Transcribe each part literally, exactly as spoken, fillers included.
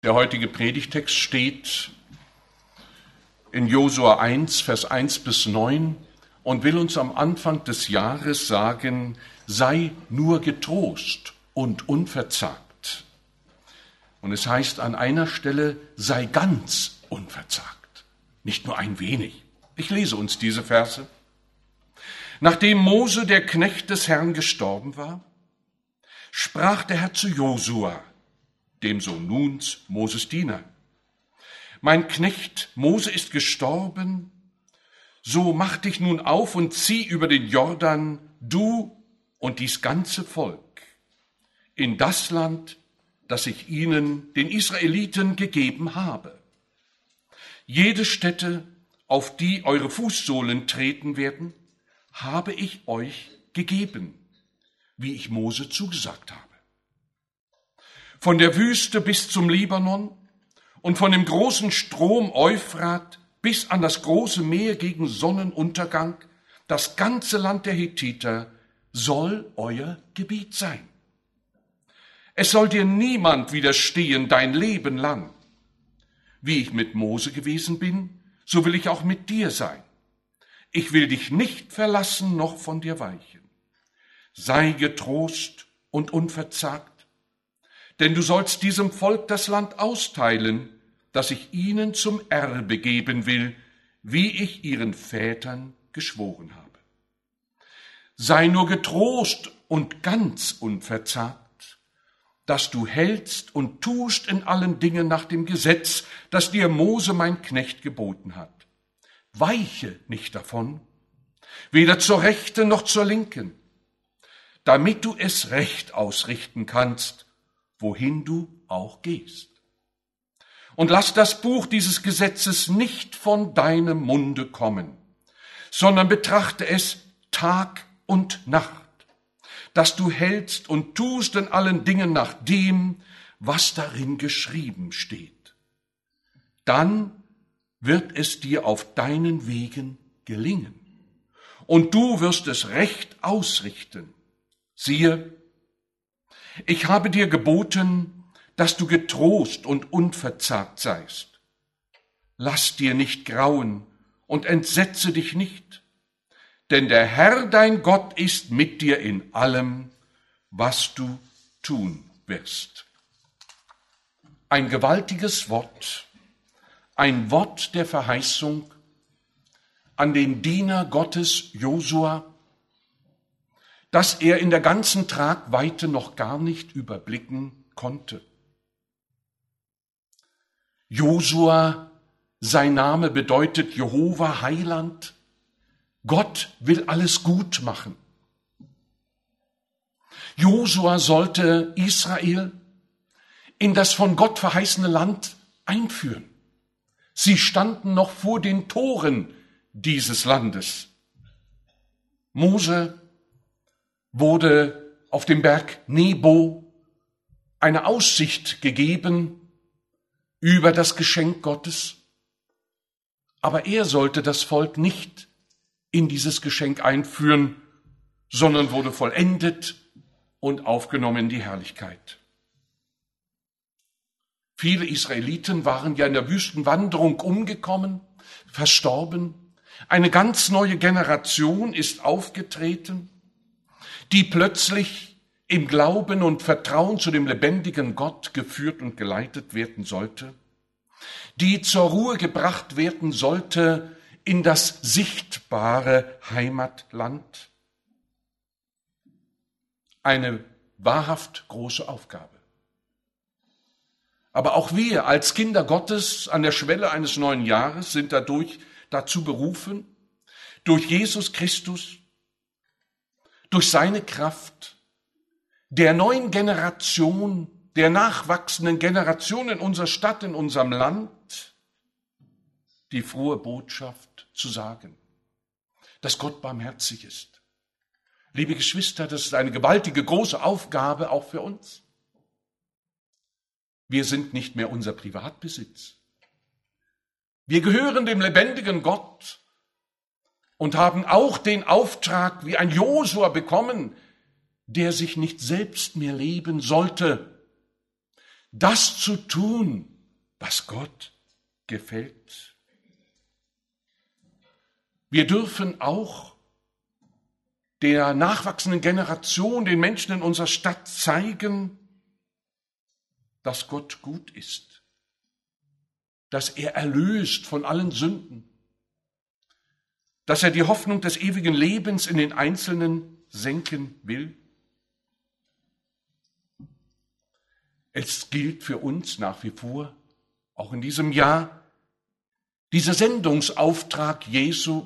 Der heutige Predigtext steht in Josua eins, Vers eins bis neun und will uns am Anfang des Jahres sagen, sei nur getrost und unverzagt. Und es heißt an einer Stelle, sei ganz unverzagt, nicht nur ein wenig. Ich lese uns diese Verse. Nachdem Mose, der Knecht des Herrn, gestorben war, sprach der Herr zu Josua, dem Sohn Nuns, Moses Diener: Mein Knecht Mose ist gestorben, so mach dich nun auf und zieh über den Jordan, du und dies ganze Volk, in das Land, das ich ihnen, den Israeliten, gegeben habe. Jede Stätte, auf die eure Fußsohlen treten werden, habe ich euch gegeben, wie ich Mose zugesagt habe. Von der Wüste bis zum Libanon und von dem großen Strom Euphrat bis an das große Meer gegen Sonnenuntergang, das ganze Land der Hethiter soll euer Gebiet sein. Es soll dir niemand widerstehen dein Leben lang. Wie ich mit Mose gewesen bin, so will ich auch mit dir sein. Ich will dich nicht verlassen noch von dir weichen. Sei getrost und unverzagt, denn du sollst diesem Volk das Land austeilen, das ich ihnen zum Erbe geben will, wie ich ihren Vätern geschworen habe. Sei nur getrost und ganz unverzagt, dass du hältst und tust in allen Dingen nach dem Gesetz, das dir Mose, mein Knecht, geboten hat. Weiche nicht davon, weder zur Rechten noch zur Linken, damit du es recht ausrichten kannst, wohin du auch gehst. Und lass das Buch dieses Gesetzes nicht von deinem Munde kommen, sondern betrachte es Tag und Nacht, dass du hältst und tust in allen Dingen nach dem, was darin geschrieben steht. Dann wird es dir auf deinen Wegen gelingen, und du wirst es recht ausrichten. Siehe, ich habe dir geboten, dass du getrost und unverzagt seist. Lass dir nicht grauen und entsetze dich nicht, denn der Herr dein Gott ist mit dir in allem, was du tun wirst. Ein gewaltiges Wort, ein Wort der Verheißung an den Diener Gottes Josua, das er in der ganzen Tragweite noch gar nicht überblicken konnte. Josua, sein Name bedeutet Jehova Heiland. Gott will alles gut machen. Josua sollte Israel in das von Gott verheißene Land einführen. Sie standen noch vor den Toren dieses Landes. Mose wurde auf dem Berg Nebo eine Aussicht gegeben über das Geschenk Gottes. Aber er sollte das Volk nicht in dieses Geschenk einführen, sondern wurde vollendet und aufgenommen in die Herrlichkeit. Viele Israeliten waren ja in der Wüstenwanderung umgekommen, verstorben. Eine ganz neue Generation ist aufgetreten, die plötzlich im Glauben und Vertrauen zu dem lebendigen Gott geführt und geleitet werden sollte, die zur Ruhe gebracht werden sollte in das sichtbare Heimatland. Eine wahrhaft große Aufgabe. Aber auch wir als Kinder Gottes an der Schwelle eines neuen Jahres sind dadurch dazu berufen, durch Jesus Christus, durch seine Kraft, der neuen Generation, der nachwachsenden Generation in unserer Stadt, in unserem Land, die frohe Botschaft zu sagen, dass Gott barmherzig ist. Liebe Geschwister, das ist eine gewaltige, große Aufgabe auch für uns. Wir sind nicht mehr unser Privatbesitz. Wir gehören dem lebendigen Gott und haben auch den Auftrag, wie ein Josua bekommen, der sich nicht selbst mehr leben sollte, das zu tun, was Gott gefällt. Wir dürfen auch der nachwachsenden Generation, den Menschen in unserer Stadt zeigen, dass Gott gut ist, dass er erlöst von allen Sünden, dass er die Hoffnung des ewigen Lebens in den Einzelnen senken will. Es gilt für uns nach wie vor, auch in diesem Jahr, dieser Sendungsauftrag Jesu,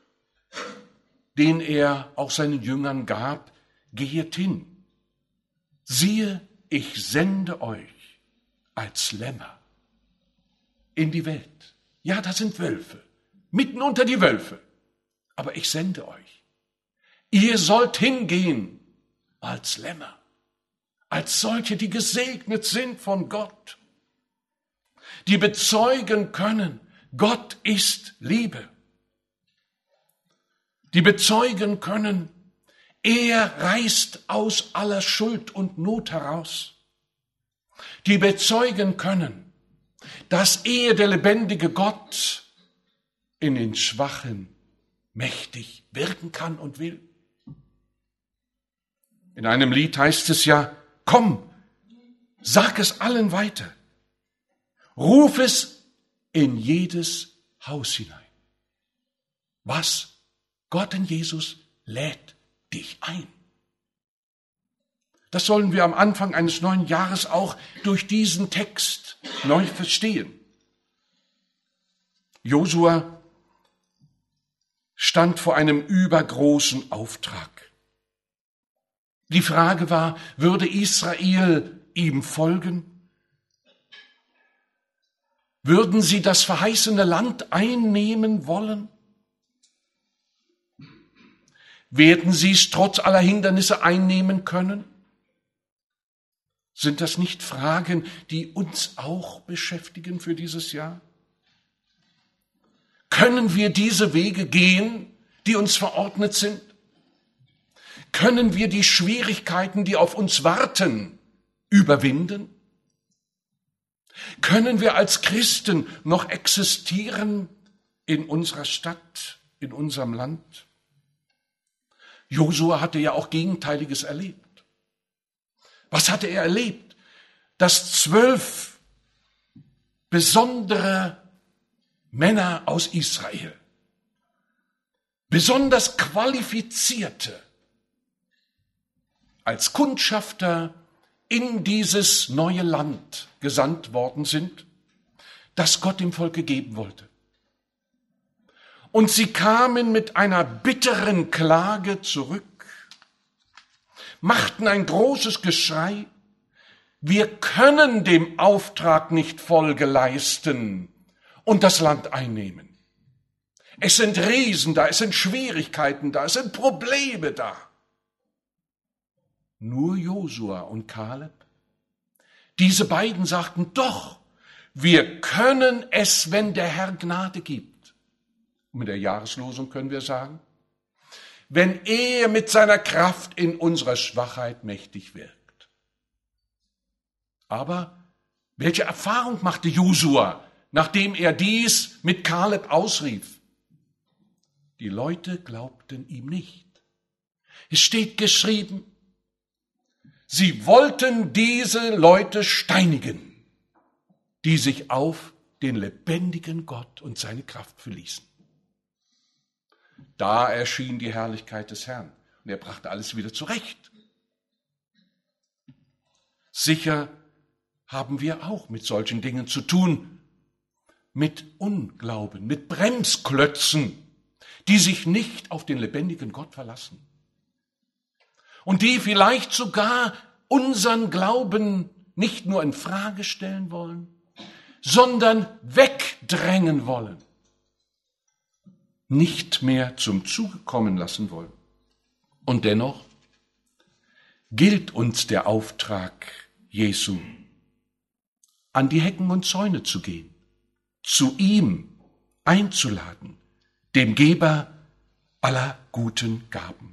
den er auch seinen Jüngern gab: Gehet hin, siehe, ich sende euch als Lämmer in die Welt. Ja, da sind Wölfe, mitten unter die Wölfe, aber ich sende euch. Ihr sollt hingehen als Lämmer, als solche, die gesegnet sind von Gott, die bezeugen können, Gott ist Liebe, die bezeugen können, er reißt aus aller Schuld und Not heraus, die bezeugen können, dass er, der lebendige Gott, in den Schwachen mächtig wirken kann und will. In einem Lied heißt es ja: Komm, sag es allen weiter, ruf es in jedes Haus hinein. Was? Gott in Jesus lädt dich ein. Das sollen wir am Anfang eines neuen Jahres auch durch diesen Text neu verstehen. Josua stand vor einem übergroßen Auftrag. Die Frage war, würde Israel ihm folgen? Würden sie das verheißene Land einnehmen wollen? Werden sie es trotz aller Hindernisse einnehmen können? Sind das nicht Fragen, die uns auch beschäftigen für dieses Jahr? Können wir diese Wege gehen, die uns verordnet sind? Können wir die Schwierigkeiten, die auf uns warten, überwinden? Können wir als Christen noch existieren in unserer Stadt, in unserem Land? Josua hatte ja auch Gegenteiliges erlebt. Was hatte er erlebt? Dass zwölf besondere Männer aus Israel, besonders qualifizierte, als Kundschafter in dieses neue Land gesandt worden sind, das Gott dem Volk geben wollte. Und sie kamen mit einer bitteren Klage zurück, machten ein großes Geschrei: Wir können dem Auftrag nicht Folge leisten und das Land einnehmen. Es sind Riesen da, es sind Schwierigkeiten da, es sind Probleme da. Nur Josua und Kaleb, diese beiden sagten: Doch, wir können es, wenn der Herr Gnade gibt. Und mit der Jahreslosung können wir sagen: Wenn er mit seiner Kraft in unserer Schwachheit mächtig wirkt. Aber welche Erfahrung machte Josua, nachdem er dies mit Kaleb ausrief? Die Leute glaubten ihm nicht. Es steht geschrieben, sie wollten diese Leute steinigen, die sich auf den lebendigen Gott und seine Kraft verließen. Da erschien die Herrlichkeit des Herrn und er brachte alles wieder zurecht. Sicher haben wir auch mit solchen Dingen zu tun, mit Unglauben, mit Bremsklötzen, die sich nicht auf den lebendigen Gott verlassen und die vielleicht sogar unseren Glauben nicht nur in Frage stellen wollen, sondern wegdrängen wollen, nicht mehr zum Zuge kommen lassen wollen. Und dennoch gilt uns der Auftrag Jesu, an die Hecken und Zäune zu gehen, zu ihm einzuladen, dem Geber aller guten Gaben.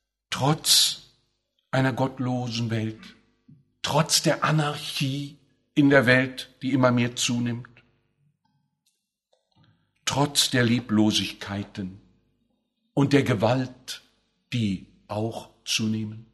Trotz einer gottlosen Welt, trotz der Anarchie, in der Welt, die immer mehr zunimmt, trotz der Lieblosigkeiten und der Gewalt, die auch zunehmen.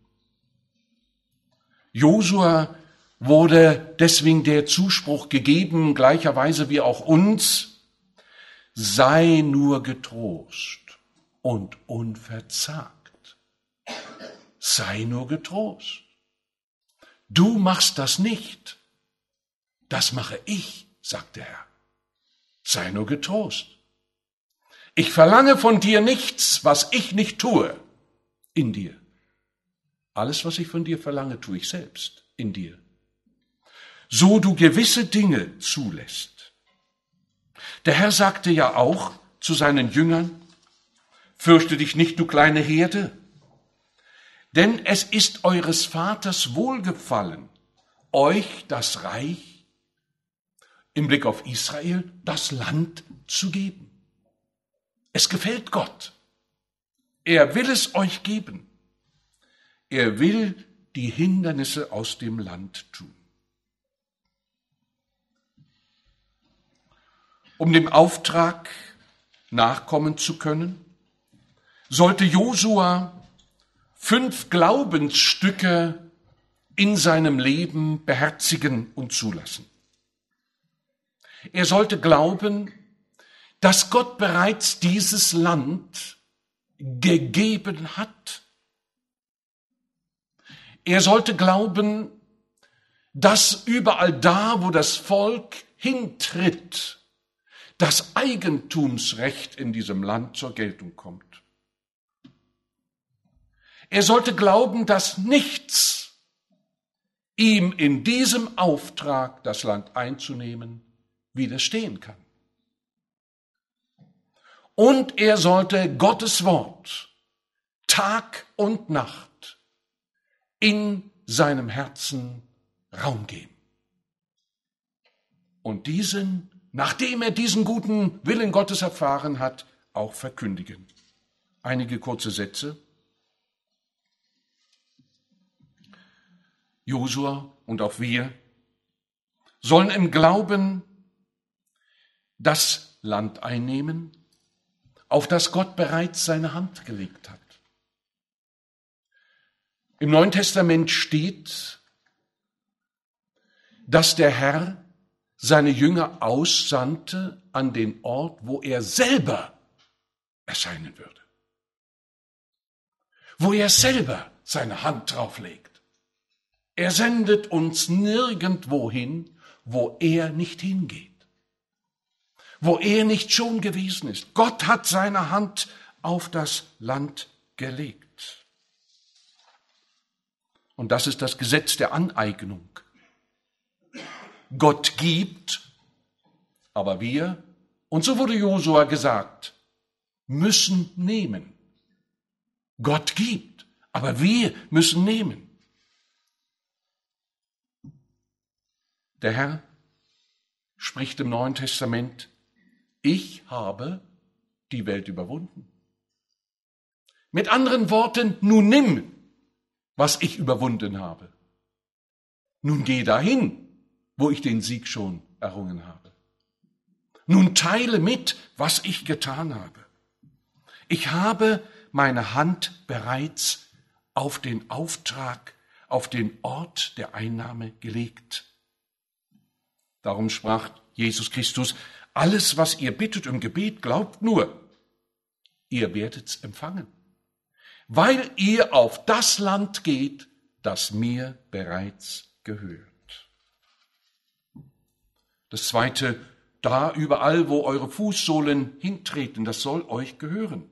Josua wurde deswegen der Zuspruch gegeben, gleicherweise wie auch uns: sei nur getrost und unverzagt. Sei nur getrost. Du machst das nicht. Das mache ich, sagt der Herr. Sei nur getrost. Ich verlange von dir nichts, was ich nicht tue in dir. Alles, was ich von dir verlange, tue ich selbst in dir. So du gewisse Dinge zulässt. Der Herr sagte ja auch zu seinen Jüngern: fürchte dich nicht, du kleine Herde, denn es ist eures Vaters Wohlgefallen, euch das Reich, im Blick auf Israel, das Land zu geben. Es gefällt Gott. Er will es euch geben. Er will die Hindernisse aus dem Land tun. Um dem Auftrag nachkommen zu können, sollte Josua fünf Glaubensstücke in seinem Leben beherzigen und zulassen. Er sollte glauben, dass Gott bereits dieses Land gegeben hat. Er sollte glauben, dass überall da, wo das Volk hintritt, das Eigentumsrecht in diesem Land zur Geltung kommt. Er sollte glauben, dass nichts ihm in diesem Auftrag, das Land einzunehmen, widerstehen kann. Und er sollte Gottes Wort Tag und Nacht in seinem Herzen Raum geben. Und diesen, nachdem er diesen guten Willen Gottes erfahren hat, auch verkündigen. Einige kurze Sätze. Josua und auch wir sollen im Glauben das Land einnehmen, auf das Gott bereits seine Hand gelegt hat. Im Neuen Testament steht, dass der Herr seine Jünger aussandte an den Ort, wo er selber erscheinen würde. Wo er selber seine Hand drauflegt. Er sendet uns nirgendwo hin, wo er nicht hingeht. Wo er nicht schon gewesen ist. Gott hat seine Hand auf das Land gelegt. Und das ist das Gesetz der Aneignung. Gott gibt, aber wir, und so wurde Josua gesagt, müssen nehmen. Gott gibt, aber wir müssen nehmen. Der Herr spricht im Neuen Testament: Ich habe die Welt überwunden. Mit anderen Worten, nun nimm, was ich überwunden habe. Nun geh dahin, wo ich den Sieg schon errungen habe. Nun teile mit, was ich getan habe. Ich habe meine Hand bereits auf den Auftrag, auf den Ort der Einnahme gelegt. Darum sprach Jesus Christus: Alles, was ihr bittet im Gebet, glaubt nur, ihr werdet's empfangen, weil ihr auf das Land geht, das mir bereits gehört. Das Zweite, da überall, wo eure Fußsohlen hintreten, das soll euch gehören.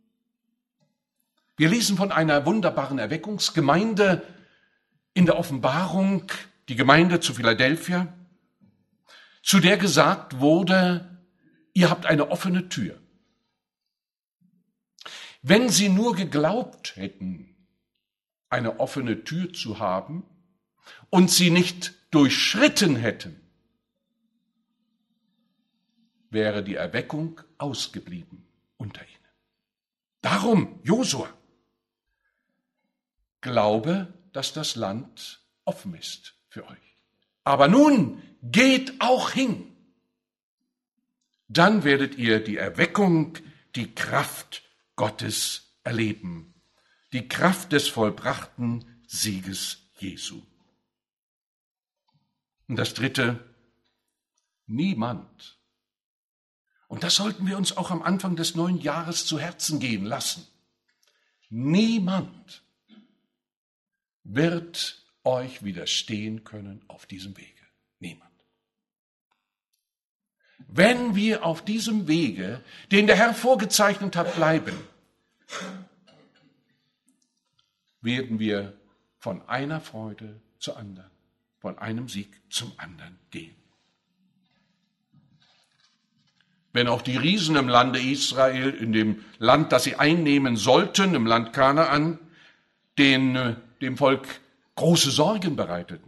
Wir lesen von einer wunderbaren Erweckungsgemeinde in der Offenbarung, die Gemeinde zu Philadelphia, zu der gesagt wurde: Ihr habt eine offene Tür. Wenn sie nur geglaubt hätten, eine offene Tür zu haben und sie nicht durchschritten hätten, wäre die Erweckung ausgeblieben unter ihnen. Darum, Josua, glaube, dass das Land offen ist für euch. Aber nun geht auch hin. Dann werdet ihr die Erweckung, die Kraft Gottes erleben, die Kraft des vollbrachten Sieges Jesu. Und das Dritte, niemand, und das sollten wir uns auch am Anfang des neuen Jahres zu Herzen gehen lassen, niemand wird euch widerstehen können auf diesem Wege. Niemand. Wenn wir auf diesem Wege, den der Herr vorgezeichnet hat, bleiben, werden wir von einer Freude zur anderen, von einem Sieg zum anderen gehen. Wenn auch die Riesen im Lande Israel, in dem Land, das sie einnehmen sollten, im Land Kanaan, den, dem Volk große Sorgen bereiteten,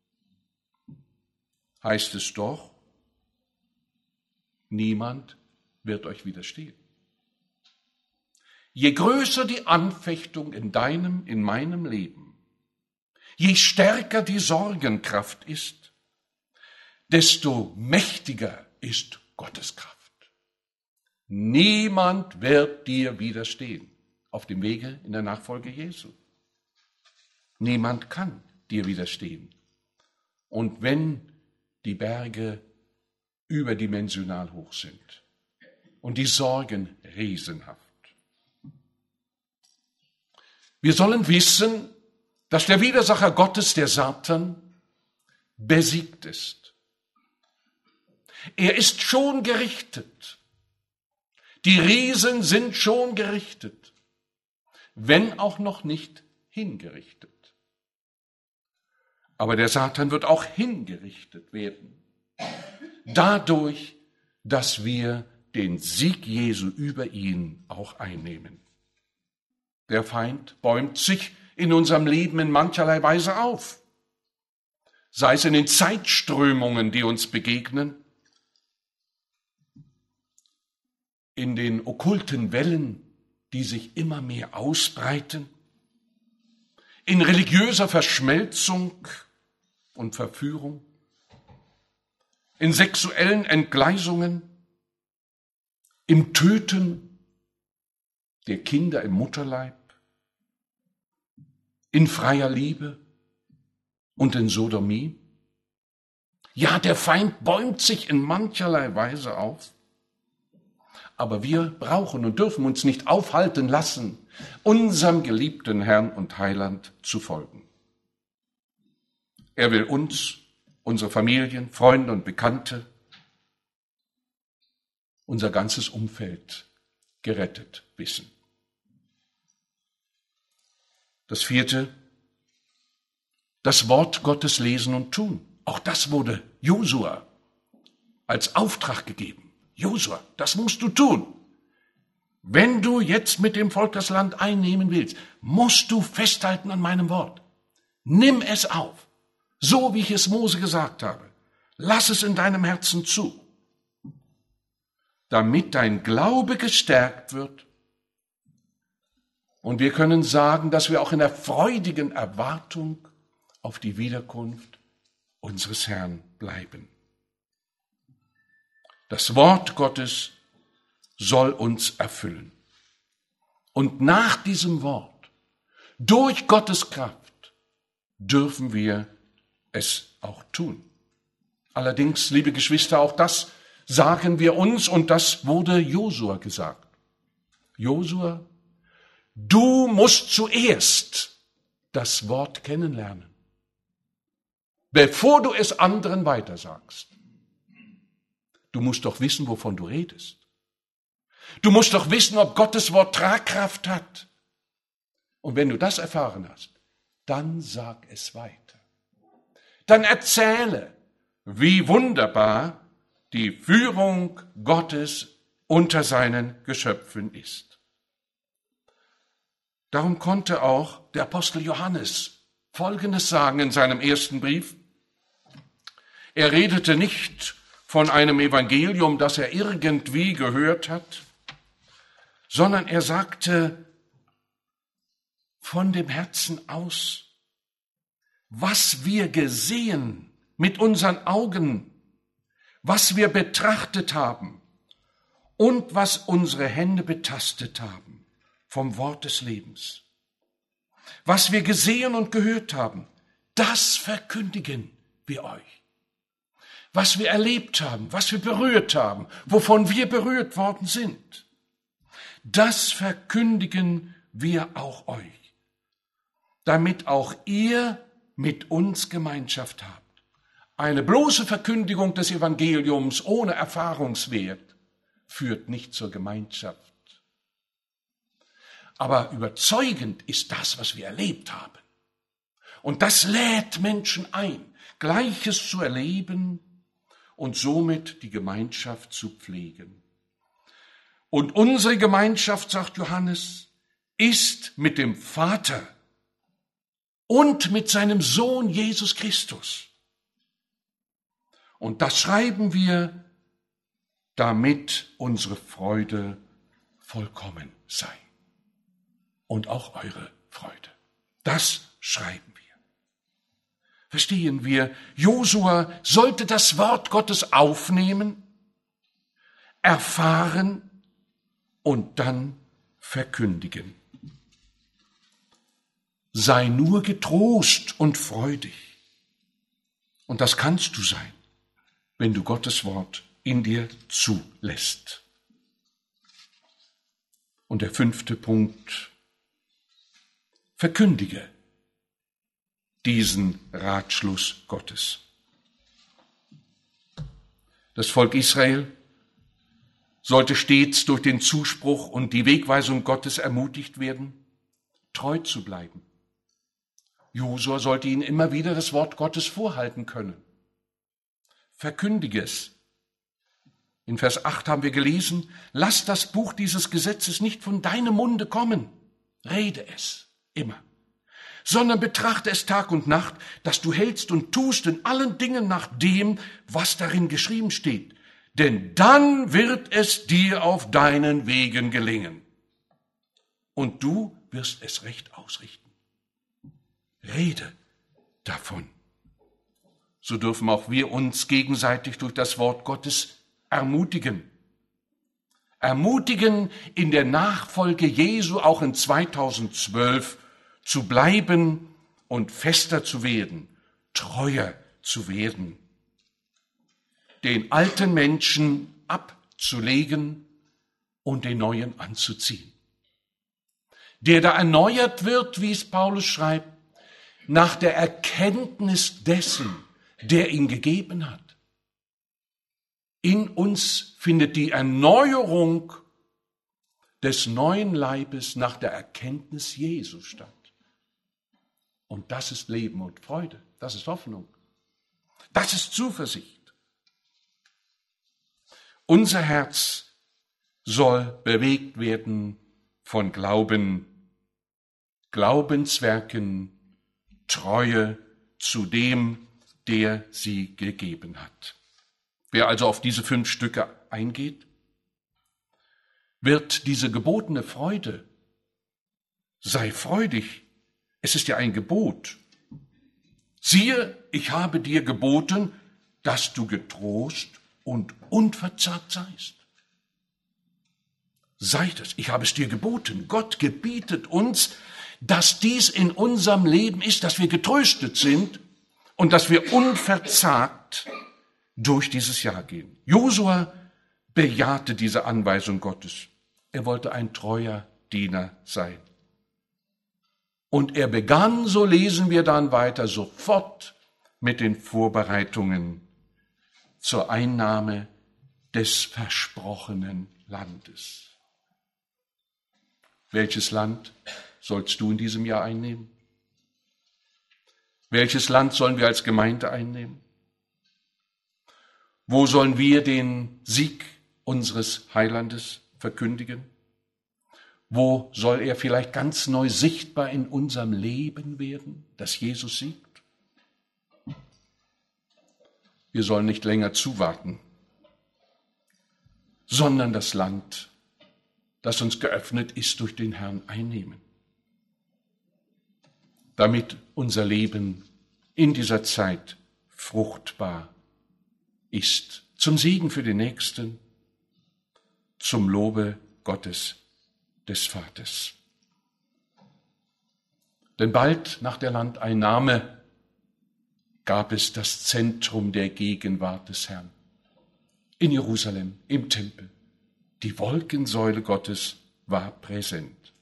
heißt es doch, niemand wird euch widerstehen. Je größer die Anfechtung in deinem, in meinem Leben, je stärker die Sorgenkraft ist, desto mächtiger ist Gottes Kraft. Niemand wird dir widerstehen auf dem Wege in der Nachfolge Jesu. Niemand kann dir widerstehen. Und wenn die Berge überdimensional hoch sind und die Sorgen riesenhaft. Wir sollen wissen, dass der Widersacher Gottes, der Satan, besiegt ist. Er ist schon gerichtet. Die Riesen sind schon gerichtet, wenn auch noch nicht hingerichtet. Aber der Satan wird auch hingerichtet werden, dadurch, dass wir den Sieg Jesu über ihn auch einnehmen. Der Feind bäumt sich in unserem Leben in mancherlei Weise auf, sei es in den Zeitströmungen, die uns begegnen, in den okkulten Wellen, die sich immer mehr ausbreiten, in religiöser Verschmelzung und Verführung, in sexuellen Entgleisungen, im Töten der Kinder im Mutterleib, in freier Liebe und in Sodomie. Ja, der Feind bäumt sich in mancherlei Weise auf, aber wir brauchen und dürfen uns nicht aufhalten lassen, unserem geliebten Herrn und Heiland zu folgen. Er will uns, unsere Familien, Freunde und Bekannte, unser ganzes Umfeld gerettet wissen. Das vierte, das Wort Gottes lesen und tun. Auch das wurde Josua als Auftrag gegeben. Josua, das musst du tun. Wenn du jetzt mit dem Volk das Land einnehmen willst, musst du festhalten an meinem Wort. Nimm es auf, so wie ich es Mose gesagt habe. Lass es in deinem Herzen zu, damit dein Glaube gestärkt wird. Und wir können sagen, dass wir auch in der freudigen Erwartung auf die Wiederkunft unseres Herrn bleiben. Das Wort Gottes soll uns erfüllen. Und nach diesem Wort, durch Gottes Kraft, dürfen wir es auch tun. Allerdings, liebe Geschwister, auch das sagen wir uns und das wurde Josua gesagt. Josua, du musst zuerst das Wort kennenlernen, bevor du es anderen weitersagst. Du musst doch wissen, wovon du redest. Du musst doch wissen, ob Gottes Wort Tragkraft hat. Und wenn du das erfahren hast, dann sag es weiter. Dann erzähle, wie wunderbar die Führung Gottes unter seinen Geschöpfen ist. Darum konnte auch der Apostel Johannes Folgendes sagen in seinem ersten Brief. Er redete nicht von einem Evangelium, das er irgendwie gehört hat, sondern er sagte von dem Herzen aus, was wir gesehen, mit unseren Augen, was wir betrachtet haben und was unsere Hände betastet haben vom Wort des Lebens. Was wir gesehen und gehört haben, das verkündigen wir euch. Was wir erlebt haben, was wir berührt haben, wovon wir berührt worden sind, das verkündigen wir auch euch, damit auch ihr mit uns Gemeinschaft habt. Eine bloße Verkündigung des Evangeliums ohne Erfahrungswert führt nicht zur Gemeinschaft. Aber überzeugend ist das, was wir erlebt haben. Und das lädt Menschen ein, Gleiches zu erleben und somit die Gemeinschaft zu pflegen. Und unsere Gemeinschaft, sagt Johannes, ist mit dem Vater und mit seinem Sohn Jesus Christus. Und das schreiben wir, damit unsere Freude vollkommen sei. Und auch eure Freude. Das schreiben wir. Verstehen wir, Josua sollte das Wort Gottes aufnehmen, erfahren und dann verkündigen. Sei nur getrost und freudig. Und das kannst du sein, wenn du Gottes Wort in dir zulässt. Und der fünfte Punkt: Verkündige diesen Ratschluss Gottes. Das Volk Israel sollte stets durch den Zuspruch und die Wegweisung Gottes ermutigt werden, treu zu bleiben. Josua sollte ihnen immer wieder das Wort Gottes vorhalten können. Verkündige es. In Vers acht haben wir gelesen: Lass das Buch dieses Gesetzes nicht von deinem Munde kommen. Rede es immer, sondern betrachte es Tag und Nacht, dass du hältst und tust in allen Dingen nach dem, was darin geschrieben steht. Denn dann wird es dir auf deinen Wegen gelingen. Und du wirst es recht ausrichten. Rede davon. So dürfen auch wir uns gegenseitig durch das Wort Gottes ermutigen. Ermutigen, in der Nachfolge Jesu auch in zweitausendzwölf zu bleiben und fester zu werden, treuer zu werden, den alten Menschen abzulegen und den neuen anzuziehen, der da erneuert wird, wie es Paulus schreibt, nach der Erkenntnis dessen, der ihn gegeben hat. In uns findet die Erneuerung des neuen Leibes nach der Erkenntnis Jesu statt. Und das ist Leben und Freude, das ist Hoffnung, das ist Zuversicht. Unser Herz soll bewegt werden von Glauben, Glaubenswerken, Treue zu dem, der sie gegeben hat. Wer also auf diese fünf Stücke eingeht, wird diese gebotene Freude, sei freudig, es ist ja ein Gebot. Siehe, ich habe dir geboten, dass du getrost und unverzagt seist. Sei das, ich habe es dir geboten. Gott gebietet uns, dass dies in unserem Leben ist, dass wir getröstet sind und dass wir unverzagt durch dieses Jahr gehen. Josua bejahte diese Anweisung Gottes. Er wollte ein treuer Diener sein. Und er begann, so lesen wir dann weiter, sofort mit den Vorbereitungen zur Einnahme des versprochenen Landes. Welches Land sollst du in diesem Jahr einnehmen? Welches Land sollen wir als Gemeinde einnehmen? Wo sollen wir den Sieg unseres Heilandes verkündigen? Wo soll er vielleicht ganz neu sichtbar in unserem Leben werden, dass Jesus siegt? Wir sollen nicht länger zuwarten, sondern das Land, das uns geöffnet ist, durch den Herrn einnehmen, damit unser Leben in dieser Zeit fruchtbar ist, zum Segen für den Nächsten, zum Lobe Gottes des Vaters. Denn bald nach der Landeinnahme gab es das Zentrum der Gegenwart des Herrn. In Jerusalem, im Tempel. Die Wolkensäule Gottes war präsent.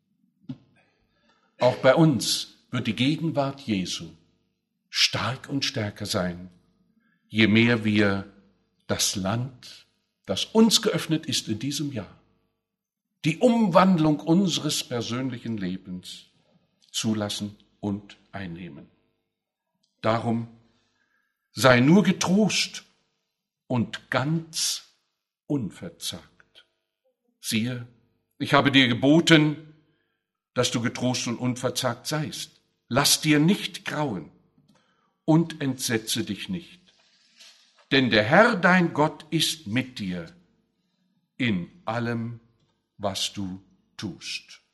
Auch bei uns wird die Gegenwart Jesu stark und stärker sein, je mehr wir das Land, das uns geöffnet ist in diesem Jahr, die Umwandlung unseres persönlichen Lebens zulassen und einnehmen. Darum sei nur getrost und ganz unverzagt. Siehe, ich habe dir geboten, dass du getrost und unverzagt seist. Lass dir nicht grauen und entsetze dich nicht. Denn der Herr, dein Gott, ist mit dir in allem, was du tust.